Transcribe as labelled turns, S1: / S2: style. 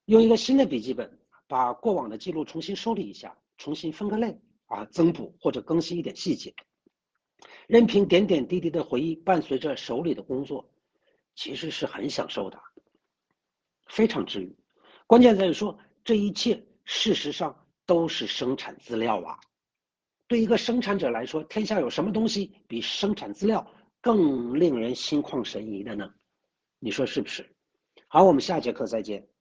S1: 用一个新的笔记本，把过往的记录重新梳理一下，重新分个类增补或者更新一点细节，任凭点点滴滴的回忆伴随着手里的工作，其实是很享受的，非常治愈。关键在于说，这一切事实上都是生产资料啊。对一个生产者来说，天下有什么东西比生产资料更令人心旷神怡的呢？你说是不是？好，我们下节课再见。